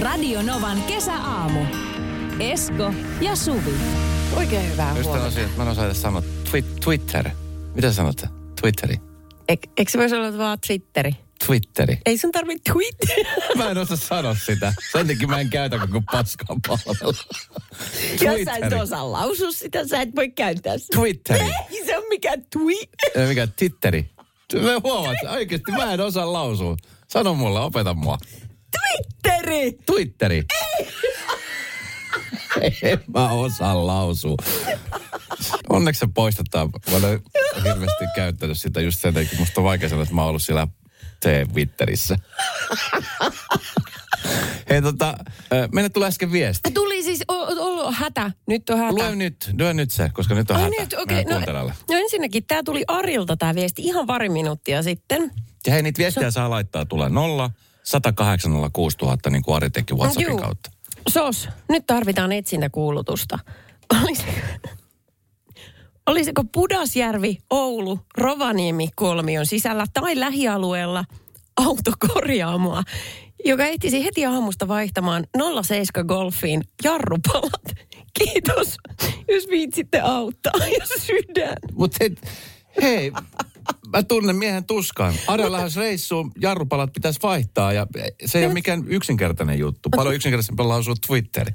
Radio Novan kesäaamu. Esko ja Suvi. Oikein hyvää just huomenta. Just että mä en osaa edes sanoa Twitter. Mitä sanot? Twitteri. Eikö se voisi olla vaan Twitteri? Twitteri. Ei sun tarvitse Twitter. Mä en osaa sanoa sitä. Sen takia mä en käytä koko paskan palvelua. Jos sä et osaa lausua sitä, sä et voi käyttää sitä. Twitteri. Ei se on mikään Mikä Twitteri? Mä huomaat, oikeasti mä en osaa lausua. Sano mulle, opeta mua. Twitteri! Twitteri. En mä osaa lausua. Onneksi se poistetaan. Mä olen hirveästi käyttänyt sitä just sen takia. Musta on vaikea sanoa, että mä oon ollut siellä Twitterissä. Hei meille tuli äsken viesti. Tuli siis ollut hätä. Nyt on hätä. Lue nyt se, koska nyt on hätä. Nyt, okei. No ensinnäkin, tää tuli Arilta tää viesti ihan pari minuuttia sitten. Ja hei, niitä viestejä saa laittaa. Tulee 0-108 06000 niin kuin Ari teki WhatsAppin kautta. SOS, nyt tarvitaan etsintäkuulutusta. Olisiko Pudasjärvi, Oulu, Rovaniemi kolmion sisällä tai lähialueella autokorjaamoa, joka ehtisi heti aamusta vaihtamaan 07 Golfiin jarrupalat. Kiitos, jos viitsitte auttaa ja sydän. Mutta hei, mä tunnen miehen tuskaan. Ari lähes reissuun, jarrupalat pitäisi vaihtaa ja se ei ole mikään yksinkertainen juttu. Paljon yksinkertaisempi lausua Twitteri.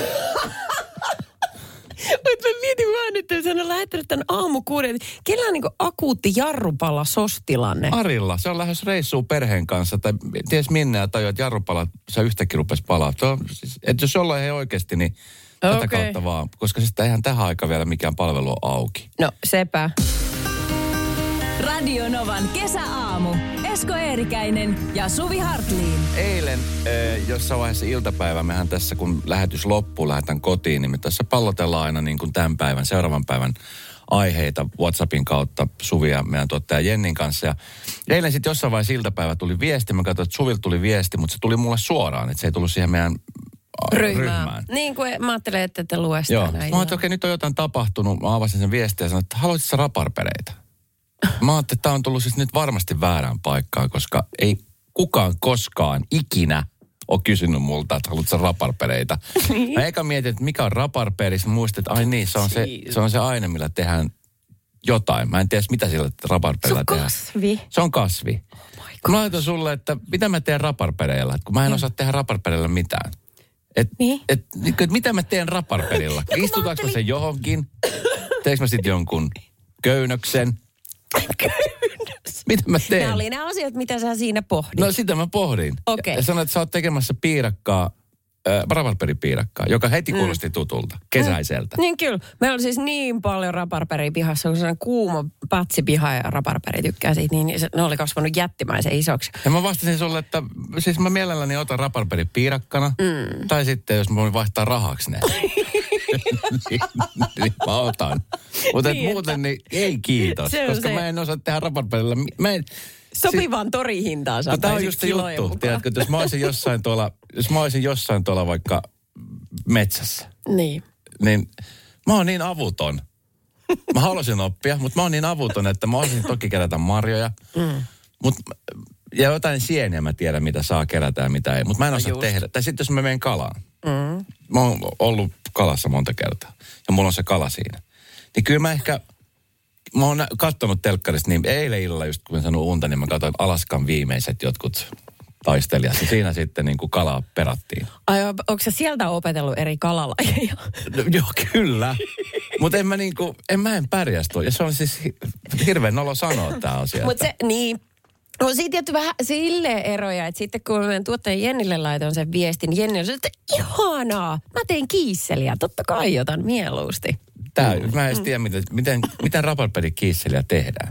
Mutta mä mietin vaan, että jos hän on lähettänyt tämän aamukuuden, kellä on niinku akuutti jarrupala SOS-tilanne? Arilla, se on lähes reissuun perheen kanssa tai ties minne ja tajua, että jarrupalat se yhtäkkiä rupesi palaa. Että jos ollaan ihan oikeasti, niin tätä kautta vaan, koska siis eihän tähän aikaan vielä mikään palvelu on auki. No sepä. Radio Novan kesäaamu. Esko Eerikäinen ja Suvi Hartliin. Eilen jossain vaiheessa iltapäivä, mehän tässä kun lähetys loppuu, lähdetään kotiin, niin me tässä pallotellaan aina niin kuin tämän päivän, seuraavan päivän aiheita WhatsAppin kautta Suvi ja meidän tuottaja Jennin kanssa. Ja eilen sitten jossain vaiheessa iltapäivä tuli viesti, mä katsoin, että Suvilta tuli viesti, mutta se tuli mulle suoraan, että se ei tullut siihen meidän ryhmään. Niin kuin mä ajattelen, että te lue sitä. Joo, mä ajattelin, että okei, nyt on jotain tapahtunut. Mä avasin sen viestiä ja sanoin, että haluaisitko sä raparpereita? Mä ajattelin, että tää on tullut siis nyt varmasti väärään paikkaan, koska ei kukaan koskaan ikinä ole kysynyt multa, että haluatko sä raparpereita. Mä eka mietin, että mikä on raparperi, mä muistin, että ai niin, se on se aine, millä tehdään jotain. Mä en tiedä, mitä sillä raparperilla tehdään. Se on kasvi. Se on kasvi. Oh, mä laitan sulle, että mitä mä teen raparpereilla, että kun mä en osaa tehdä raparpereilla mitään. Että mitä mä teen raparperilla? Istutaanko se johonkin? Teekö mä sitten jonkun köynnöksen? Mitä mä teen? Nämä oli nämä asiat, mitä sä siinä pohdit. No sitä mä pohdin. Okei. Ja sanoin, että sä oot tekemässä piirakkaa, raparperipiirakkaa, joka heti kuulosti tutulta, kesäiseltä. Niin kyllä. Meillä on siis niin paljon raparperia pihassa, kun se on kuuma pätsipiha ja raparperi tykkää siitä, niin ne oli kasvanut jättimäisen isoksi. Ja mä vastasin sulle, että siis mä mielelläni otan raparperipiirakkana, tai sitten jos mä voin vaihtaa rahaksi ne. niin mä otan. Mutta niin, muuten niin ei kiitos, koska mä en osaa tehdä raparperilla. Sopivaan torihintaan saa. Tämä on just se juttu, tiedätkö, että jos mä olisin jossain tuolla vaikka metsässä. Niin mä oon niin avuton. Mä haluaisin oppia, mutta mä oon niin avuton, että mä olisin toki kerätä marjoja. Ja jotain sieniä mä tiedän, mitä saa kerätä ja mitä ei. Mutta mä en osaa tehdä. Tai sitten jos mä menen kalaan. Mä oon ollut kalassa monta kertaa. Ja mulla on se kala siinä. Niin kyllä mä oon katsonut telkkarista niin eilen illalla just kun mä sanoin unta, niin mä katsoin Alaskan viimeiset jotkut taistelijat. Ja siinä sitten niin kuin kalaa perattiin. Ai, onko sä sieltä opetellut eri kalalajeja? No, joo, kyllä. Mutta en pärjäs tuo. Ja se on siis hirveän nolo sanoa tää asia. Mutta se, niin. On siitä tietty vähän silleen eroja, että sitten kun meidän tuottaja Jennille laitoin sen viestin, niin Jenni on että ihanaa, mä teen kiisseliä, totta kai otan mieluusti. Mä en edes tiedä, miten raparperikiisseliä tehdään.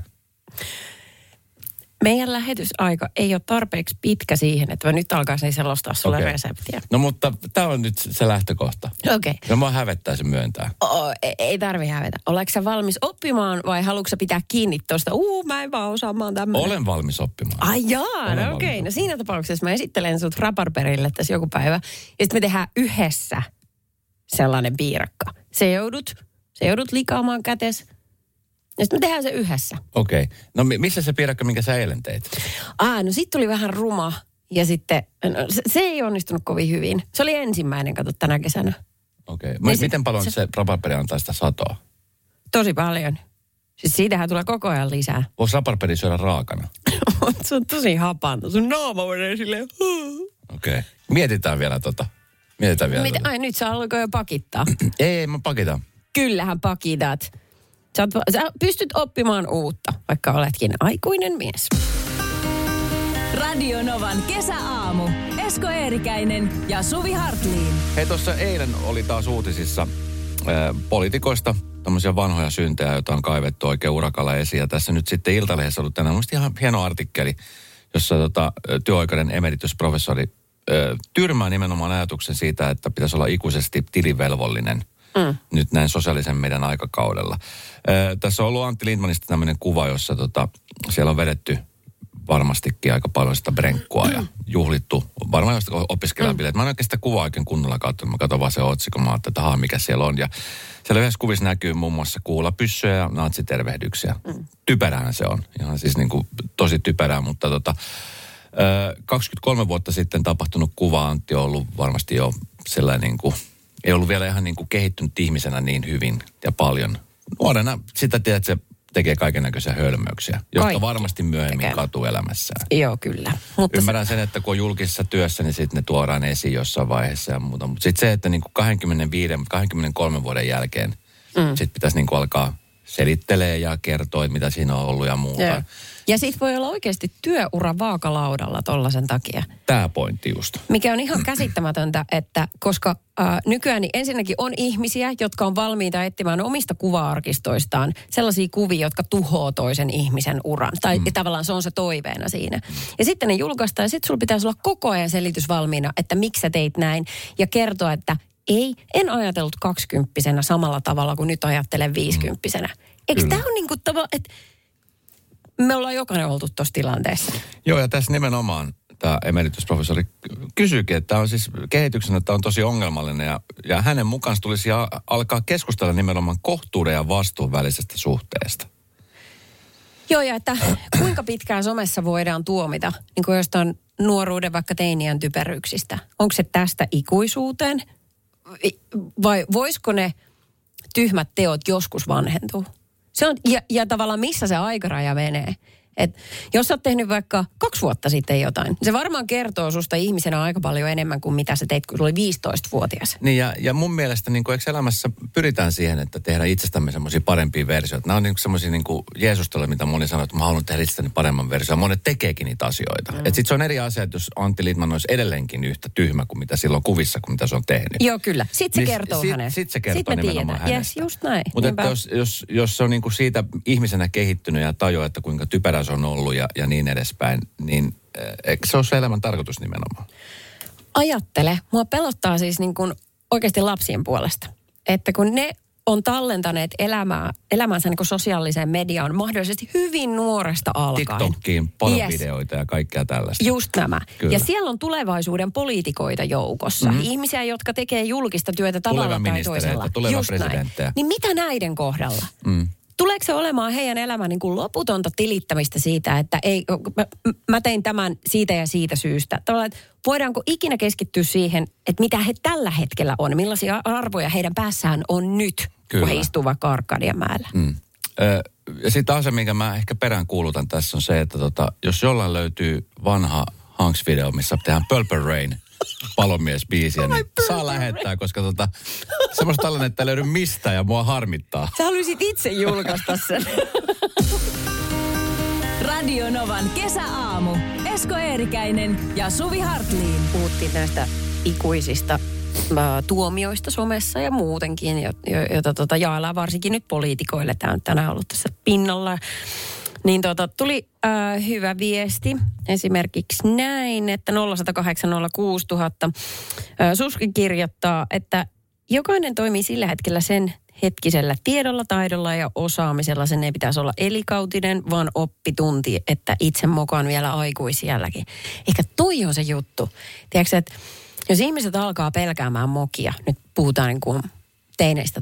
Meidän lähetysaika ei ole tarpeeksi pitkä siihen, että mä nyt alkaisin selostaa sulle reseptiä. No mutta tää on nyt se lähtökohta. Okei. No mä hävettää se myöntää. Ei tarvi hävetä. Oletko sä valmis oppimaan vai haluatko sä pitää kiinni tuosta? Mä en vaan osaa, mä oon tämmönen. Olen valmis oppimaan. Ai jaa, no okei. No siinä tapauksessa mä esittelen sut raparperille tässä joku päivä. Ja sitten me tehdään yhdessä sellainen piirakka. Se joudut likaamaan kätes. Ja sitten me tehdään se yhdessä. Okei. No missä se piirakka, minkä sä eilen teit? No sit tuli vähän ruma. Ja sitten se ei onnistunut kovin hyvin. Se oli ensimmäinen, kato, tänä kesänä. Okei. Miten paljon se raparperi antaa sitä satoa? Tosi paljon. Siis siitähän tulee koko ajan lisää. Voisi raparperi syödä raakana? Se on tosi hapanta. Sun naama menee silleen. Okei. Mietitään vielä tota. Ai nyt sä alkoi jo pakittaa. Ei, mä pakitan. Kyllähän pakitat. Sä pystyt oppimaan uutta, vaikka oletkin aikuinen mies. Radio Novan kesäaamu. Esko Eerikäinen ja Suvi Hartliin. Hei, tuossa eilen oli taas uutisissa poliitikoista tämmöisiä vanhoja syntejä, joita on kaivettu oikein urakalla esiin. Ja tässä nyt sitten Iltalehdessä ollut tänään musta ihan hieno artikkeli, jossa työoikeuden emeritusprofessori tyrmää nimenomaan ajatuksen siitä, että pitäisi olla ikuisesti tilivelvollinen nyt näin sosiaalisen median aikakaudella. Tässä on ollut Antti Lindmanista tämmöinen kuva, jossa siellä on vedetty varmastikin aika paljon sitä brenkkua ja juhlittu varmaan jostain opiskelijabileet. Mä en oikein sitä kuvaa oikein kunnolla katsonut. Mä katson vaan se otsikon, mä ajattelin, että mikä siellä on. Ja siellä yhdessä kuvissa näkyy muun muassa kuulapyssyjä ja natsitervehdyksiä. Typerähän se on. Ihan siis niin kuin tosi typerää, mutta 23 vuotta sitten tapahtunut kuva Antti on ollut varmasti jo sellainen niin kuin, ei ollut vielä ihan niin kuin kehittynyt ihmisenä niin hyvin ja paljon. Nuorena sitä tiedät, että se tekee kaikennäköisiä hölmöyksiä, jotka varmasti myöhemmin katuu elämässään. Joo, kyllä. Mutta ymmärrän sen, että kun on julkisessa työssä, niin sitten ne tuodaan esiin jossain vaiheessa ja muuta. Mutta sitten se, että niin kuin 23 vuoden jälkeen sitten pitäisi niin kuin alkaa selittelee ja kertoo, mitä siinä on ollut ja muuta. Joo. Ja sit voi olla oikeasti työura vaakalaudalla tollasen takia. Tää pointti just. Mikä on ihan käsittämätöntä, että koska nykyään niin ensinnäkin on ihmisiä, jotka on valmiita etsimään omista kuva-arkistoistaan sellaisia kuvia, jotka tuhoo toisen ihmisen uran. Tai tavallaan se on se toiveena siinä. Ja sitten ne julkaistaan ja sitten sulla pitäisi olla koko ajan selitys valmiina, että miksi sä teit näin. Ja kertoa, että en ajatellut 20-vuotiaana samalla tavalla kuin nyt ajattelen 50-vuotiaana. Eikö tämä ole niin kuin että me ollaan jokainen oltu tuossa tilanteessa? Joo, ja tässä nimenomaan tämä emeritusprofessori kysyykin, että tämä on siis kehityksenä, että on tosi ongelmallinen ja hänen mukaan tulisi alkaa keskustella nimenomaan kohtuuden ja vastuun välisestä suhteesta. Joo, ja että kuinka pitkään somessa voidaan tuomita niin kuin jostain nuoruuden vaikka teiniän typeryksistä? Onko se tästä ikuisuuteen? Vai voisiko ne tyhmät teot joskus vanhentua? Se on, ja tavallaan missä se aikaraja menee. Et jos sä oot tehnyt vaikka 2 vuotta sitten jotain, se varmaan kertoo susta ihmisenä aika paljon enemmän kuin mitä sä teit, kun oli 15-vuotias. Niin ja mun mielestä niin eikö elämässä pyritään siihen, että tehdään itsestämme semmoisia parempia versioita. Nämä on niin semmoisia niin jeesusteluja, mitä moni sanoo, että mä haluan tehdä itsestäni paremman version. Monet tekeekin niitä asioita. Että sit se on eri asia, että jos Antti Lindman olisi edelleenkin yhtä tyhmä kuin mitä silloin kuvissa, kuin mitä se on tehnyt. Joo, kyllä. Sitten se kertoo hänestä. Sitten se kertoo nimenomaan hänestä. Yes, just näin. Mutta jos se on niin kuin siitä ihmisenä kehittynyt ja tajuaa, että kuinka typerä se on ollut ja niin edespäin, niin eikö se ole se elämän tarkoitus nimenomaan? Ajattele. Mua pelottaa siis niin kuin oikeasti lapsien puolesta. Että kun ne on tallentaneet elämänsä niin kuin sosiaaliseen mediaan mahdollisesti hyvin nuoresta alkaen. TikTokiin, videoita ja kaikkea tällaista. Just nämä. Kyllä. Ja siellä on tulevaisuuden poliitikoita joukossa. Ihmisiä, jotka tekee julkista työtä tavalla tai toisella. Tuleva presidenttejä. Niin mitä näiden kohdalla? Tuleeko se olemaan heidän elämän niin kuin loputonta tilittämistä siitä, että mä tein tämän siitä ja siitä syystä? Tavallaan, että voidaanko ikinä keskittyä siihen, että mitä he tällä hetkellä on, millaisia arvoja heidän päässään on nyt, kun he istuu vaikka Arkadianmäellä? Ja sitten asia, minkä mä ehkä peräänkuulutan tässä on se, että jos jollain löytyy vanha Hanks-video, missä tehdään Purple Rain palomiesbiisiä, niin saa lähettää, koska semmoista tällainen, että ei löydy mistään ja mua harmittaa. Sä haluaisit itse julkaista sen. Radio Novan kesäaamu. Esko Eerikäinen ja Suvi Hartliin. Puhuttiin näistä ikuisista tuomioista somessa ja muutenkin, joita jaellaan varsinkin nyt poliitikoille. Tämä on tänään ollut tässä pinnalla. Niin tuli hyvä viesti. Esimerkiksi näin, että 0806000 Suski kirjoittaa, että jokainen toimii sillä hetkellä sen hetkisellä tiedolla, taidolla ja osaamisella. Sen ei pitäisi olla elikautinen, vaan oppitunti, että itse mokaan vielä aikuisielläkin. Ehkä toi on se juttu. Tiedätkö, että jos ihmiset alkaa pelkäämään mokia, nyt puhutaan niin kuin teineistä tai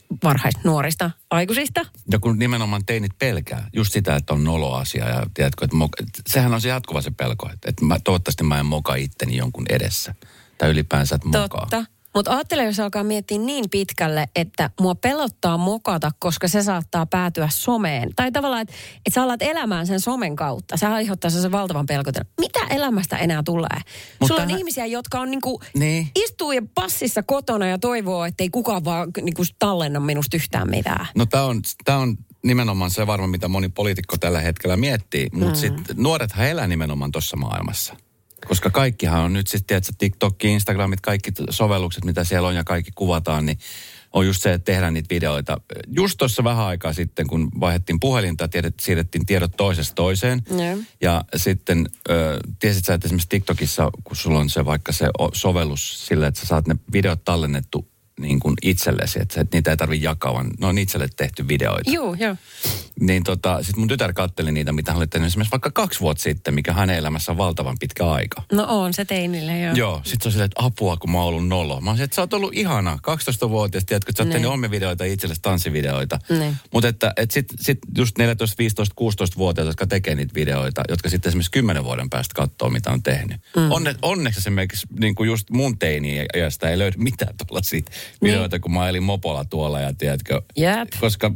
varhaisnuorista aikuisista. Ja kun nimenomaan teinit pelkää just sitä, että on nolo-asia ja tiedätkö, että sehän on se jatkuva se pelko, että toivottavasti mä en moka itteni jonkun edessä. Tai ylipäänsä, että mokaa. Totta. Mutta ajattele, jos alkaa miettiä niin pitkälle, että mua pelottaa mokata, koska se saattaa päätyä someen. Tai tavallaan, että sä alat elämään sen somen kautta. Se aiheuttaa sen valtavan pelkotilan. Mitä elämästä enää tulee? Sulla on ihmisiä, jotka on istuu ja passissa kotona ja toivoo, että ei kukaan vaan tallenna minusta yhtään mitään. No tää on nimenomaan se varmaan, mitä moni poliitikko tällä hetkellä miettii. Mutta sitten nuorethan elää nimenomaan tuossa maailmassa. Koska kaikkihan on nyt sitten, tiedätkö, TikTok, Instagramit, kaikki sovellukset, mitä siellä on ja kaikki kuvataan, niin on just se, että tehdään niitä videoita. Just tuossa vähän aikaa sitten, kun vaihdettiin puhelinta, siirrettiin tiedot toisesta toiseen. Ja sitten tiesit sä, että esimerkiksi TikTokissa, kun sulla on se vaikka se sovellus sillä, että sä saat ne videot tallennettu niin kuin itsellesi, että niitä ei tarvitse jakaa, vaan ne on itselle tehty videoita. Joo. Niin sitten mun tytär katteli niitä, mitä hän oli tehnyt esimerkiksi vaikka 2 vuotta sitten, mikä hänen elämässä on valtavan pitkä aika. No on se teinille, joo. Joo, sit se on silleen, että apua, kun mä oon ollut nolo. Mä oon että sä oot ollut ihana, 12-vuotias, tiedätkö, että sä oot tehnyt ommivideoita ja itsellesi tanssivideoita. Mutta että sit just 14, 15, 16-vuotiaat, jotka tekee niitä videoita, jotka sitten esimerkiksi 10 vuoden päästä katsoo, mitä on tehnyt. Onneksi esimerkiksi niin kuin just mun teini-iästä ei löydy mitään tuollaisia videoita, kun mä elin mopolla tuolla ja tiedätkö, koska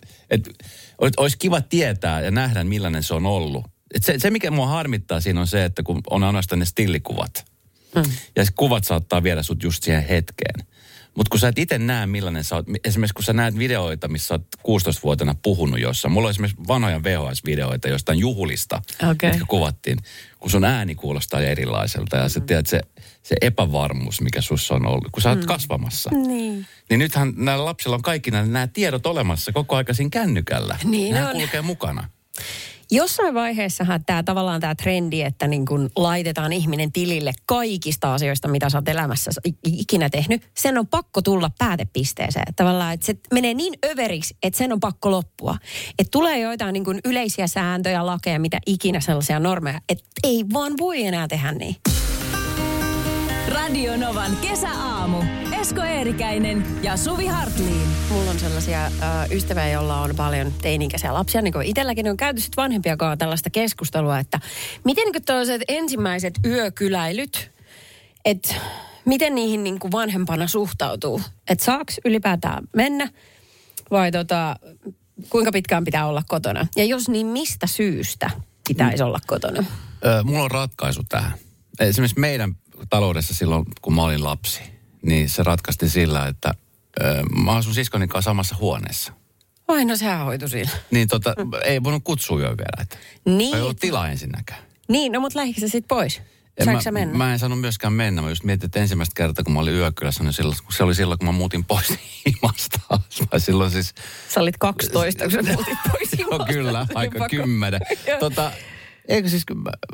olisi kiva tietää ja nähdä, millainen se on ollut. Se, mikä mua harmittaa siinä on se, että kun on ainoastaan ne stillikuvat. Ja kuvat saattaa viedä sut just siihen hetkeen. Mutta kun sä et itse näe, millainen sä oot, esimerkiksi kun sä näet videoita, missä sä oot 16-vuotiaana puhunut jossain. Mulla on esimerkiksi vanhoja VHS-videoita jostain juhlista, jotka kuvattiin, kun sun ääni kuulostaa erilaiselta. Ja sä tiedät, se epävarmuus, mikä sussa on ollut, kun sä oot kasvamassa. Niin nythän näillä lapsilla on kaikki nämä tiedot olemassa koko aika siinä kännykällä. Niin nämä kulkee mukana. Jossain vaiheessahan tavallaan tämä trendi, että niin kun laitetaan ihminen tilille kaikista asioista, mitä sä oot elämässä ikinä tehnyt, sen on pakko tulla päätepisteeseen. Tavallaan, että se menee niin överiksi, että sen on pakko loppua. Että tulee joitain niin kun yleisiä sääntöjä, lakeja, mitä ikinä sellaisia normeja, että ei vaan voi enää tehdä niin. Radio Novan kesäaamu. Esko Eerikäinen ja Suvi Hartliin. Mulla on sellaisia ystäviä, joilla on paljon teini-ikäisiä lapsia. Niin kuin itselläkin on käyty sitten vanhempiakaan tällaista keskustelua, että miten niin tällaiset ensimmäiset yökyläilyt, että miten niihin niin kuin vanhempana suhtautuu? Että saaks ylipäätään mennä vai kuinka pitkään pitää olla kotona? Ja jos niin, mistä syystä pitäisi olla kotona? Mulla on ratkaisu tähän. Esimerkiksi meidän taloudessa silloin, kun mä olin lapsi, niin se ratkaistiin sillä, että mä asun siskonin kanssa samassa huoneessa. Ai no sehän hoitui siinä. Niin ei voinut kutsua yövieraita. Niin. Ei ollut tilaa ensinnäkään. Niin, no mutta lähdikö sä sit pois? Saanko sä mennä? Mä en saanut myöskään mennä. Mä just mietin, että ensimmäistä kertaa, kun mä olin yökylässä, niin se oli silloin, kun mä muutin pois himasta. Silloin siis... Sä olit 12, kun sä muutit pois himasta. No kyllä, aika 10. Eikö siis...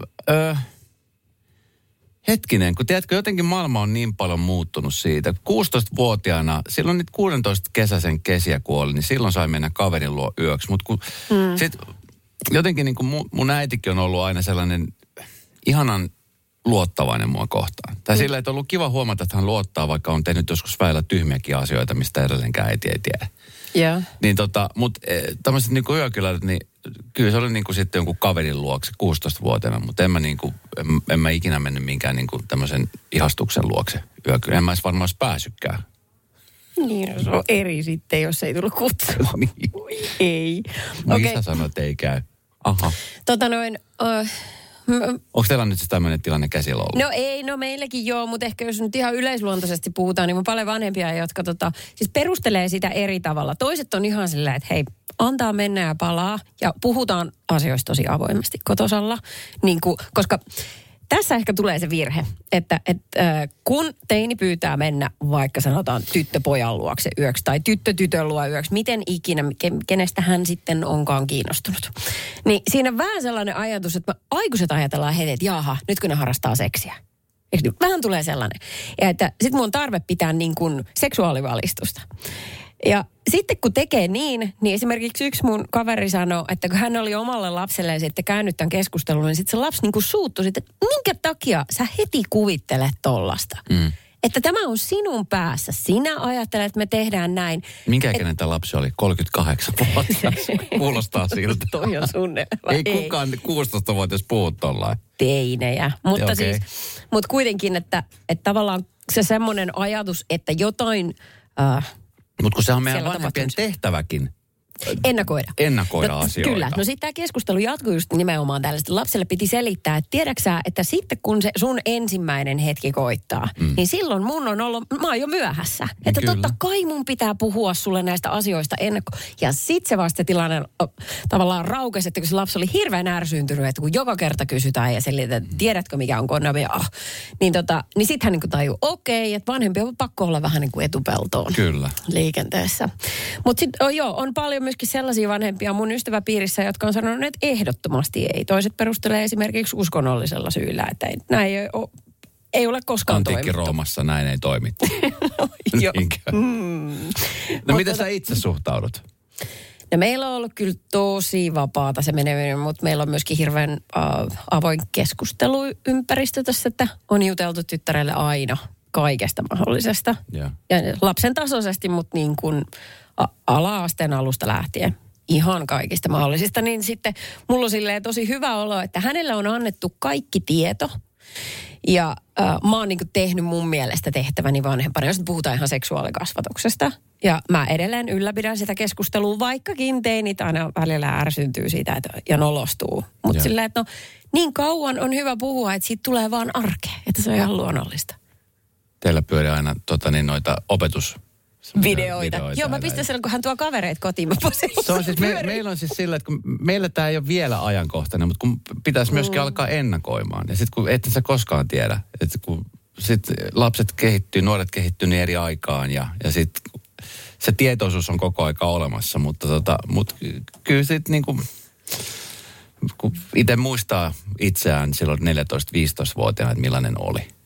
Hetkinen, kun tiedätkö, jotenkin maailma on niin paljon muuttunut siitä. 16-vuotiaana, silloin nyt 16 kesäisen kesiä kuoli, niin silloin sai mennä kaverin luo yöksi. Mutta kun sit jotenkin niin kuin mun äitikin on ollut aina sellainen ihanan luottavainen mua kohtaan. Tai sillä, että on ollut kiva huomata, että hän luottaa, vaikka on tehnyt joskus väillä tyhmiäkin asioita, mistä edelleenkään äiti ei tiedä. Yeah. Niin mutta tämmöiset niin kuin yökyläilyt, niin kyllä se oli niin kuin sitten jonkun kaverin luokse 16-vuotiaana, mutta en mä ikinä mennyt minkään niin kuin tämmöisen ihastuksen luokse yökylä. En mä edes varmaan pääsykään. Niin, se on eri sitten, jos ei tullut kutsua. Niin. Ei. Isä sanoi, että ei käy. Aha. Onko teillä nyt siis tämmöinen tilanne käsillä ollut? No ei, meilläkin joo, mutta ehkä jos nyt ihan yleisluontoisesti puhutaan, niin on paljon vanhempia, jotka siis perustelee sitä eri tavalla. Toiset on ihan sillä, että hei, antaa mennä ja palaa ja puhutaan asioista tosi avoimesti kotosalla. Niin kuin, koska tässä ehkä tulee se virhe, että kun teini pyytää mennä vaikka sanotaan tyttöpojan luokse yöksi tai tytön luo yöksi, miten ikinä, kenestä hän sitten onkaan kiinnostunut. Niin siinä on vähän sellainen ajatus, että me aikuiset ajatellaan heti, että jaha, nyt kun ne harrastaa seksiä. Vähän tulee sellainen. Ja että sit mun on tarve pitää niin kuin seksuaalivalistusta. Ja sitten kun tekee niin esimerkiksi yksi mun kaveri sanoi, että kun hän oli omalle lapselleen sitten käynyt tämän keskustelun, niin sitten se lapsi niin kuin suuttui sitten, että minkä takia sä heti kuvittelet tollasta? Että tämä on sinun päässä. Sinä ajattelet, että me tehdään näin. Minkä ikäinen tämä lapsi oli? 38 vuotta. Kuulostaa siltä. Toi on sunne. Ei kukaan 16-vuotias puhu tollain. Teinejä. Mutta siis, mutta kuitenkin, että tavallaan se semmoinen ajatus, että jotain... Mutta kun se on meidän vanhempien tehtäväkin. Ennakoida asioita. Kyllä. No sitten tämä keskustelu jatkuu just nimenomaan tällaista. Lapselle piti selittää, että tiedäksä, että sitten kun se sun ensimmäinen hetki koittaa, niin silloin mä oon jo myöhässä. Että kyllä. Totta kai mun pitää puhua sulle näistä asioista Ja sitten se vasta tilanne tavallaan raukesi, että kun se lapsi oli hirveän ärsyyntynyt, että kun joka kerta kysytään ja selitetään, että tiedätkö mikä on kondomi, niin sitten hän niin tajuu, okei, että vanhempi on pakko olla vähän niin kuin etupeltoon. Kyllä. Liikenteessä. Mutta sitten on paljon myöskin sellaisia vanhempia mun ystäväpiirissä, jotka on sanonut, että ehdottomasti ei. Toiset perustelee esimerkiksi uskonnollisella syyllä, että näin ei ole koskaan toimittu. Antiikki-Roomassa näin ei toimittu. No miten sä itse suhtaudut? No meillä on ollut kyllä tosi vapaata se meneminen, mutta meillä on myöskin hirveän avoin keskusteluympäristö tässä, että on juteltu tyttärelle aina kaikesta mahdollisesta. Ja lapsen tasoisesti, mutta niin kuin ala-asteen alusta lähtien ihan kaikista mahdollisista, niin sitten mulla on silleen tosi hyvä olo, että hänelle on annettu kaikki tieto ja mä oon niin kuin tehnyt mun mielestä tehtäväni vanhempana, jos nyt puhutaan ihan seksuaalikasvatuksesta. Ja mä edelleen ylläpidän sitä keskustelua, vaikkakin teinit aina välillä ärsyntyy siitä ja nolostuu. Mutta silleen, että niin kauan on hyvä puhua, että siitä tulee vaan arkea, että se on ihan luonnollista. Teillä pyörii aina noita videoita. Joo, mä pistän sen, kun hän tuo kavereita kotiin. Se on siis, meillä on siis sillä, että kun meillä tämä ei ole vielä ajankohtainen, mutta kun pitäisi myöskin alkaa ennakoimaan. Ja sitten kun et sä koskaan tiedä, että kun sit lapset kehittyy, nuoret kehittyy niin eri aikaan ja sitten se tietoisuus on koko aika olemassa. Mutta kyllä sitten niin kuin, kun itse muistaa itseään silloin 14-15-vuotiaana, että millainen oli.